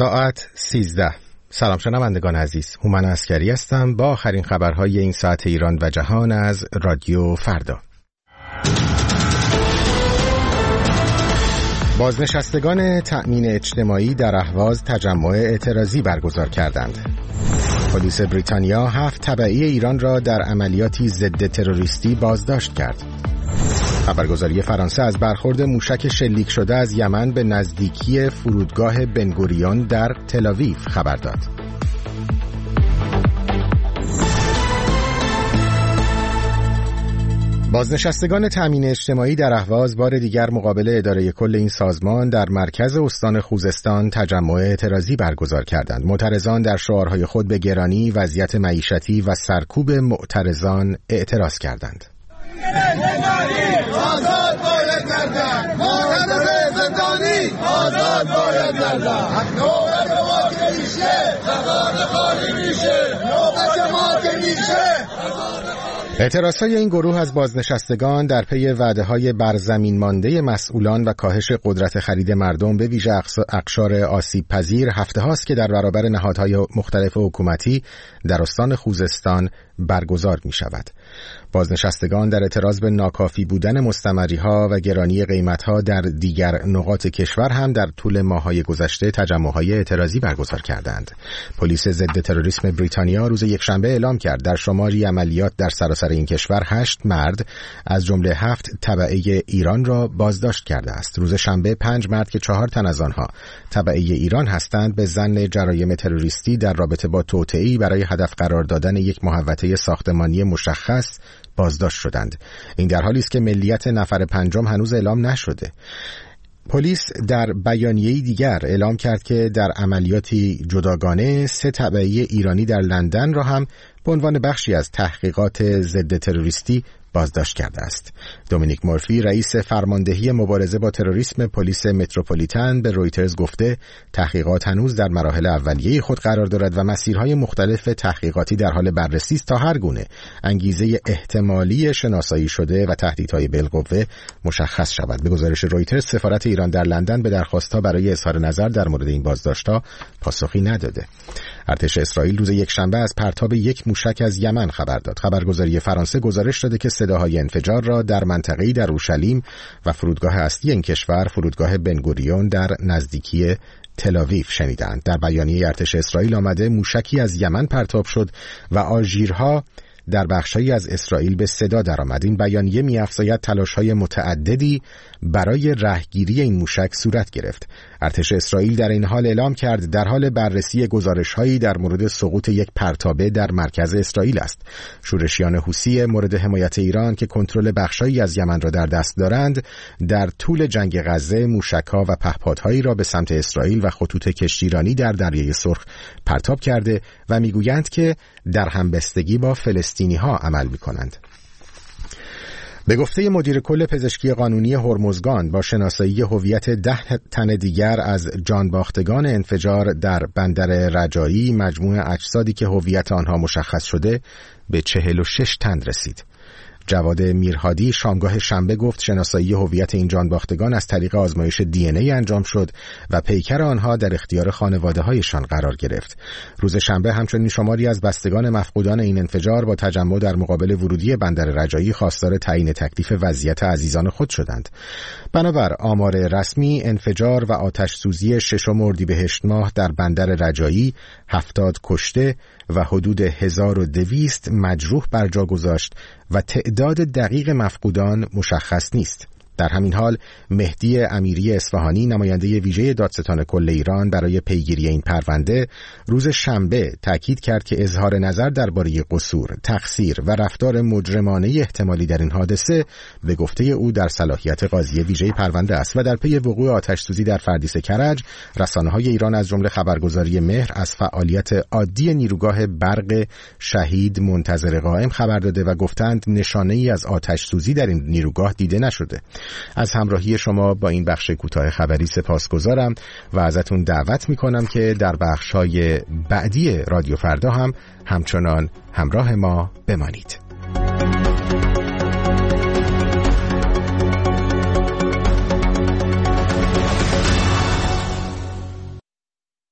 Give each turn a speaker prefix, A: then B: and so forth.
A: ساعت 13. سلام شنوندگان عزیز، هومن عسکری هستم با آخرین خبرهای این ساعت ایران و جهان از رادیو فردا. بازنشستگان تأمین اجتماعی در اهواز تجمع اعتراضی برگزار کردند. پلیس بریتانیا 7 تبعی ایران را در عملیاتی ضد تروریستی بازداشت کرد. خبرگزاری فرانسه از برخورد موشک شلیک شده از یمن به نزدیکی فرودگاه بنگوریون در تل‌آویو خبر داد. بازنشستگان تأمین اجتماعی در اهواز بار دیگر مقابل اداره کل این سازمان در مرکز استان خوزستان تجمع اعتراضی برگزار کردند. معترضان در شعارهای خود به گرانی، وضعیت معیشتی و سرکوب معترضان اعتراض کردند.
B: آزاد باید گردن، معترض زندانی آزاد باید گردن، نوبت ما که میشه زبان خالی میشه، نوبت ما که میشه.
A: اعتراضهای این گروه از بازنشستگان در پی وعده‌های برزمین مانده مسئولان و کاهش قدرت خرید مردم به ویژه اقشار آسیب پذیر هفته هاست که در برابر نهادهای مختلف حکومتی در استان خوزستان برگزار می شود. بازنشستگان در اعتراض به ناکافی بودن مستمری‌ها و گرانی قیمت‌ها در دیگر نقاط کشور هم در طول ماه‌های گذشته تجمع‌های اعتراضی برگزار کردند. پلیس ضد تروریسم بریتانیا روز یکشنبه اعلام کرد در شماری عملیات در سراسر این کشور 8 مرد از جمله 7 تبعه ایران را بازداشت کرده است. روز شنبه 5 مرد که 4 تن از آنها تبعه ایران هستند به ظن جرایم تروریستی در رابطه با توطئه‌ای برای هدف قرار دادن یک محوطه ساختمانی مشخص بازداشت شدند. این در حالی است که ملیت نفر پنجم هنوز اعلام نشده. پلیس در بیانیه‌ای دیگر اعلام کرد که در عملیاتی جداگانه 3 تبعه ایرانی در لندن را هم به عنوان بخشی از تحقیقات ضد تروریستی بازداشت کرده است. دومینیک مورفی رئیس فرماندهی مبارزه با تروریسم پلیس متروپولیتن به رویترز گفته تحقیقات هنوز در مراحل اولیه خود قرار دارد و مسیرهای مختلف تحقیقاتی در حال بررسی است تا هر گونه انگیزه احتمالی شناسایی شده و تهدیدهای بالقوه مشخص شود. به گزارش رویترز سفارت ایران در لندن به درخواست‌ها برای اظهار نظر در مورد این بازداشت‌ها پاسخی نداده. ارتش اسرائیل روز یکشنبه از پرتاب یک موشک از یمن خبر داد. خبرگزاری فرانسه گزارش داده که صداهای انفجار را در منطقه‌ای در اورشلیم و فرودگاه اصلی این کشور، فرودگاه بنگوریون در نزدیکی تل‌آویو شنیدند. در بیانیه ارتش اسرائیل آمده موشکی از یمن پرتاب شد و آژیرها در بخشایی از اسرائیل به صدا درآمد. این بیانیه می‌افزاید تلاش‌های متعددی برای رهگیری این موشک صورت گرفت. ارتش اسرائیل در این حال اعلام کرد در حال بررسی گزارش‌هایی در مورد سقوط یک پرتابه در مرکز اسرائیل است. شورشیان حوثی مورد حمایت ایران که کنترل بخشایی از یمن را در دست دارند، در طول جنگ غزه موشک‌ها و پهپادهایی را به سمت اسرائیل و خطوط کشتیرانی در دریای سرخ پرتاب کرده و می‌گویند که در همبستگی با فلسطینی‌ها عمل می‌کنند. به گفته مدیر کل پزشکی قانونی هرمزگان با شناسایی هویت 10 تن دیگر از جانباختگان انفجار در بندر رجایی، مجموع اجسادی که هویت آنها مشخص شده به 46 تن رسید. جواد میرهادی شامگاه شنبه گفت شناسایی هویت این جانباختگان از طریق آزمایش دی&ای انجام شد و پیکر آنها در اختیار خانواده‌هایشان قرار گرفت. روز شنبه همچنین شماری از بستگان مفقودان این انفجار با تجمع در مقابل ورودی بندر رجایی خواستار تعیین تکلیف وضعیت عزیزان خود شدند. بنابر آمار رسمی انفجار و آتش سوزی 6 اردیبهشت ماه در بندر رجایی 70 کشته و حدود 1200 مجروح بر جا گذاشت و تعداد دقیق مفقودان مشخص نیست. در همین حال مهدی امیری اصفهانی نماینده ویژه دادستان کل ایران برای پیگیری این پرونده روز شنبه تاکید کرد که اظهار نظر درباره قصور، تقصیر و رفتار مجرمانه احتمالی در این حادثه به گفته او در صلاحیت قاضی ویژه پرونده است و در پی وقوع آتش سوزی در فردیس کرج رسانه‌های ایران از جمله خبرگزاری مهر از فعالیت عادی نیروگاه برق شهید منتظر قائم خبر داده و گفتند نشانه‌ای از آتش سوزی در این نیروگاه دیده نشده. از همراهی شما با این بخش کوتاه خبری سپاسگزارم و ازتون دعوت میکنم که در بخش‌های بعدی رادیو فردا هم همچنان همراه ما بمانید.